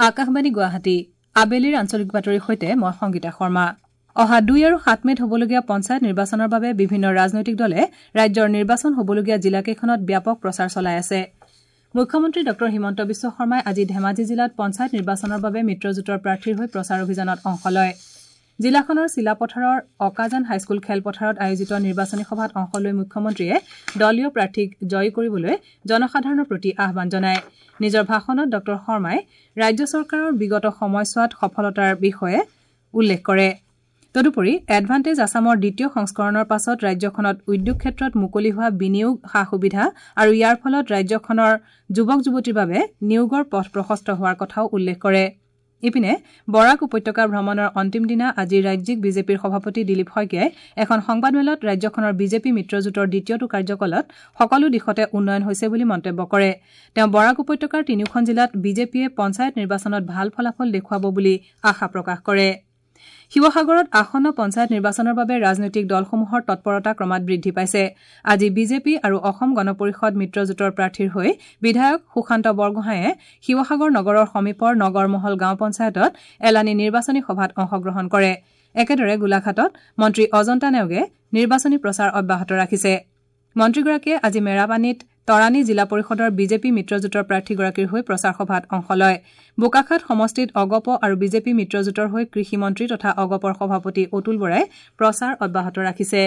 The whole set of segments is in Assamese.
আকাশবাণী গুৱাহাটী আবেলিৰ আঞ্চলিক বাতৰিৰ সৈতে মই সংগীতা শৰ্মা অহা 2 আৰু 7 মেত হবলগীয়া পঞ্চায়ত নিৰ্বাচনৰ বাবে বিভিন্ন ৰাজনৈতিক দলে ৰাজ্যৰ নিৰ্বাচন হবলগীয়া জিলাকেইখনত ব্যাপক প্ৰচাৰ চলাই আছে মুখ্যমন্ত্ৰী ডক্টৰ হিমন্ত বিশ্ব শৰ্মাই আজি ধেমাজি জিলাত পঞ্চায়ত নিৰ্বাচনৰ বাবে মিত্ৰজোঁটৰ প্ৰাৰ্থীৰ হৈ প্ৰচাৰ অভিযানত অংশ লয় জিলাখনৰ চিলাপথাৰৰ অকাজান হাইস্কুল খেলপথাৰত আয়োজিত নিৰ্বাচনী সভাত অংশ লৈ মুখ্যমন্ত্ৰীয়ে দলীয় প্ৰাৰ্থীক জয়ী কৰিবলৈ জনসাধাৰণৰ প্ৰতি আহ্বান জনায় নিজৰ ভাষণত ডক্টৰ শৰ্মাই ৰাজ্য চৰকাৰৰ বিগত সময়ছোৱাত সফলতাৰ বিষয়ে উল্লেখ কৰে তদুপৰি এডভান্টেজ আসামৰ দ্বিতীয় সংস্কৰণৰ পাছত ৰাজ্যখনত উদ্যোগ ক্ষেত্ৰত মুকলি হোৱা বিনিয়োগ সা-সুবিধা আৰু ইয়াৰ ফলত ৰাজ্যখনৰ যুৱক যুৱতীৰ বাবে নিয়োগৰ পথ প্ৰশস্ত হোৱাৰ কথাও উল্লেখ কৰে ইপিনে বৰাক উপত্যকা ভ্ৰমণৰ অন্তিম দিনা আজি ৰাজ্যিক বিজেপিৰ সভাপতি দিলীপ শইকীয়াই এখন সংবাদমেলত ৰাজ্যখনৰ বিজেপি মিত্ৰজোঁটৰ দ্বিতীয়টো কাৰ্যকালত সকলো দিশতে উন্নয়ন হৈছে বুলি মন্তব্য কৰে তেওঁ বৰাক উপত্যকাৰ তিনিখন জিলাত বিজেপিয়ে পঞ্চায়ত নিৰ্বাচনত ভাল ফলাফল দেখুৱাব বুলি আশা প্ৰকাশ কৰে শিৱসাগৰত আসন্ন পঞ্চায়ত নিৰ্বাচনৰ বাবে ৰাজনৈতিক দলসমূহৰ তৎপৰতা ক্ৰমাৎ বৃদ্ধি পাইছে আজি বিজেপি আৰু অসম গণ পৰিষদ মিত্ৰজোঁটৰ প্ৰাৰ্থীৰ হৈ বিধায়ক সুশান্ত বৰগোহাঁয়ে শিৱসাগৰ নগৰৰ সমীপৰ নগৰমহল গাঁও পঞ্চায়তত এলানি নিৰ্বাচনী সভাত অংশগ্ৰহণ কৰে একেদৰে গোলাঘাটত মন্ত্ৰী অজন্তা নেওগে নিৰ্বাচনী প্ৰচাৰ অব্যাহত ৰাখিছে মন্ত্ৰীগৰাকীয়ে আজি মেৰাপানীত তৰাণী জিলা পৰিষদৰ বিজেপি মিত্ৰজোঁটৰ প্ৰাৰ্থীগৰাকীৰ হৈ প্ৰচাৰ সভাত অংশ লয় বোকাখাত সমষ্টিত অগপ আৰু বিজেপি মিত্ৰজোঁটৰ হৈ কৃষি মন্ত্ৰী তথা অগপৰ সভাপতি অতুল বৰাই প্ৰচাৰ অব্যাহত ৰাখিছে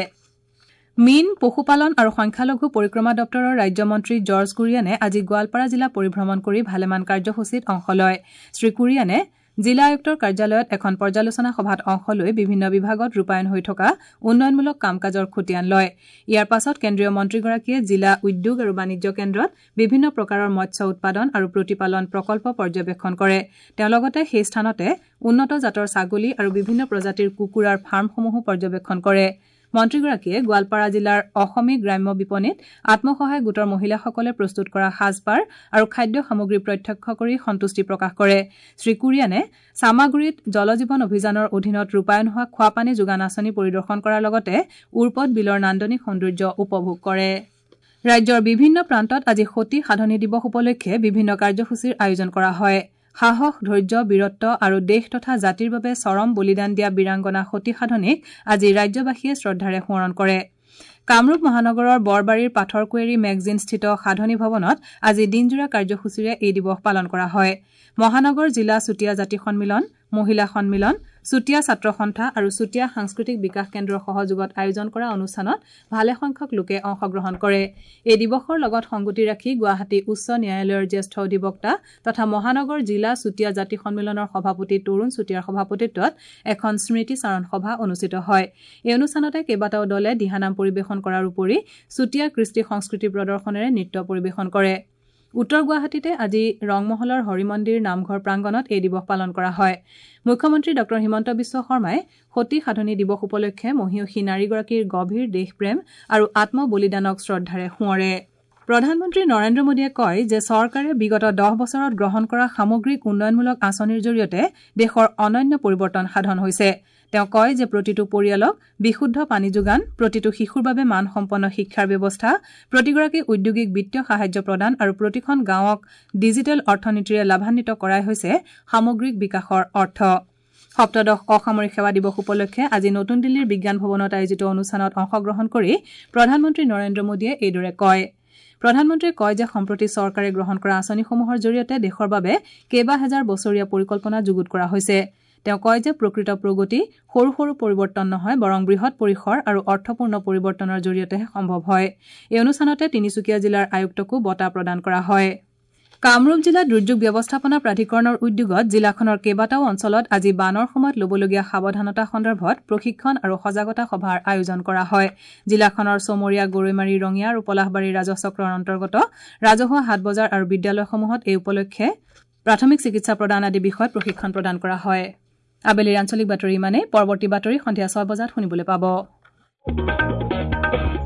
মীন পশুপালন আৰু সংখ্যালঘু পৰিক্ৰমা দপ্তৰৰ ৰাজ্যমন্ত্ৰী জৰ্জ কুৰিয়ানে আজি গোৱালপাৰা জিলা পৰিভ্ৰমণ কৰি ভালেমান কাৰ্যসূচীত অংশ লয় শ্ৰী কুৰিয়ানে জিলা আয়ুক্তৰ কাৰ্যালয়ত এখন পৰ্যালোচনা সভাত অংশ লৈ বিভিন্ন বিভাগত ৰূপায়ণ হৈ থকা উন্নয়নমূলক কাম কাজৰ খতিয়ান লয় ইয়াৰ পাছত কেন্দ্ৰীয় মন্ত্ৰীগৰাকীয়ে জিলা উদ্যোগ আৰু বাণিজ্য কেন্দ্ৰত বিভিন্ন প্ৰকাৰৰ মৎস্য উৎপাদন আৰু প্ৰতিপালন প্ৰকল্প পৰ্যবেক্ষণ কৰে তেওঁ লগতে সেই স্থানতে উন্নত জাতৰ ছাগলী আৰু বিভিন্ন প্ৰজাতিৰ কুকুৰাৰ ফাৰ্মসমূহো পৰ্যবেক্ষণ কৰে মন্ত্ৰীগৰাকীয়ে গোৱালপাৰা জিলাৰ অসমী গ্ৰাম্য বিপণীত আত্মসহায়ক গোটৰ মহিলাসকলে প্ৰস্তুত কৰা সাজপাৰ আৰু খাদ্য সামগ্ৰী প্ৰত্যক্ষ কৰি সন্তুষ্টি প্ৰকাশ কৰে শ্ৰী কুৰিয়ানে সামাগুৰিত জলজীৱন অভিযানৰ অধীনত ৰূপায়ণ হোৱা খোৱাপানী যোগান আঁচনি পৰিদৰ্শন কৰাৰ লগতে উৰ্পদ বিলৰ নান্দনিক সৌন্দৰ্য উপভোগ কৰে ৰাজ্যৰ বিভিন্ন প্ৰান্তত আজি সতী সাধনী দিৱস উপলক্ষে বিভিন্ন কাৰ্যসূচীৰ আয়োজন কৰা হয় সাহস ধৈৰ্য বীৰত্ব আৰু দেশ তথা জাতিৰ বাবে চৰম বলিদান দিয়া বীৰাংগনা সতী সাধনীক আজি ৰাজ্যবাসীয়ে শ্ৰদ্ধাৰে সোঁৱৰণ কৰে কামৰূপ মহানগৰৰ বৰবাৰীৰ পাথৰকুৱেৰী মেগজিনস্থিত সাধনী ভৱনত আজি দিনজোৰা কাৰ্যসূচীৰে এই দিৱস পালন কৰা হয় মহানগৰ জিলা চুতীয়া জাতি সন্মিলন মহিলা সন্মিলন চুতীয়া ছাত্ৰ সন্থা আৰু চুতীয়া সাংস্কৃতিক বিকাশ কেন্দ্ৰৰ সহযোগত আয়োজন কৰা অনুষ্ঠানত ভালেসংখ্যক লোকে অংশগ্ৰহণ কৰে এই দিৱসৰ লগত সংগতি ৰাখি গুৱাহাটী উচ্চ ন্যায়ালয়ৰ জ্যেষ্ঠ অধিবক্তা তথা মহানগৰ জিলা চুতীয়া জাতি সন্মিলনৰ সভাপতি তৰুণ চুতীয়াৰ সভাপতিত্বত এখন স্মৃতি চাৰণ সভা অনুষ্ঠিত হয় এই অনুষ্ঠানতে কেইবাটাও দলে দিহানাম পৰিৱেশন কৰাৰ উপৰি চুতীয়া কৃষ্টি সংস্কৃতি প্ৰদৰ্শনেৰে নৃত্য পৰিৱেশন কৰে উত্তৰ গুৱাহাটীতে আজি ৰংমহলৰ হৰিমন্দিৰ নামঘৰ প্ৰাংগণত এই দিৱস পালন কৰা হয় মুখ্যমন্ত্ৰী ডক্টৰ হিমন্ত বিশ্ব শৰ্মাই সতী সাধনী দিৱস উপলক্ষে মহিয়সী নাৰীগৰাকীৰ গভীৰ দেশপ্ৰেম আৰু আত্মবলিদানক শ্ৰদ্ধাৰে সোঁৱৰে প্ৰধানমন্ত্ৰী নৰেন্দ্ৰ মোদীয়ে কয় যে চৰকাৰে বিগত 10 বছৰত গ্ৰহণ কৰা সামগ্ৰিক উন্নয়নমূলক আঁচনিৰ জৰিয়তে দেশৰ অনন্য পৰিৱৰ্তন সাধন হৈছে তেওঁ কয় যে প্ৰতিটো পৰিয়ালক বিশুদ্ধ পানী যোগান প্ৰতিটো শিশুৰ বাবে মানসম্পন্ন শিক্ষাৰ ব্যৱস্থা প্ৰতিগৰাকী উদ্যোগীক বিত্তীয় সাহায্য প্ৰদান আৰু প্ৰতিখন গাঁৱক ডিজিটেল অৰ্থনীতিৰে লাভান্বিত কৰাই হৈছে সামগ্ৰিক বিকাশৰ অৰ্থ সপ্তদশ অসামৰিক সেৱা দিৱস উপলক্ষে আজি নতুন দিল্লীৰ বিজ্ঞান ভৱনত আয়োজিত অনুষ্ঠানত অংশগ্ৰহণ কৰি প্ৰধানমন্ত্ৰী নৰেন্দ্ৰ মোদীয়ে এইদৰে কয় প্ৰধানমন্ত্ৰীয়ে কয় যে সম্প্ৰতি চৰকাৰে গ্ৰহণ কৰা আঁচনিসমূহৰ জৰিয়তে দেশৰ বাবে কেইবা হাজাৰ বছৰীয়া পৰিকল্পনা যুগুত কৰা হৈছে তেওঁ কয় যে প্ৰকৃত প্ৰগতি সৰু সৰু পৰিৱৰ্তন নহয় বৰং বৃহৎ পৰিসৰ আৰু অৰ্থপূৰ্ণ পৰিৱৰ্তনৰ জৰিয়তেহে সম্ভৱ হয় এই অনুষ্ঠানতে তিনিচুকীয়া জিলাৰ আয়ুক্তকো বঁটা প্ৰদান কৰা হয় কামৰূপ জিলা দুৰ্যোগ ব্যৱস্থাপনা প্ৰাধিকৰণৰ উদ্যোগত জিলাখনৰ কেইবাটাও অঞ্চলত আজি বানৰ সময়ত ল'বলগীয়া সাৱধানতা সন্দৰ্ভত প্ৰশিক্ষণ আৰু সজাগতা সভাৰ আয়োজন কৰা হয় জিলাখনৰ চমৰীয়া গৰৈমাৰী ৰঙিয়া আৰু পলাশবাৰী ৰাজহ চক্ৰৰ অন্তৰ্গত ৰাজহুৱা হাট বজাৰ আৰু বিদ্যালয়সমূহত এই উপলক্ষে প্ৰাথমিক চিকিৎসা প্ৰদান আদি বিষয়ত প্ৰশিক্ষণ প্ৰদান কৰা হয় আবেলিৰ আঞ্চলিক বাতৰি ইমানেই পৰৱৰ্তী বাতৰি সন্ধিয়া 6 বজাত শুনিবলৈ পাব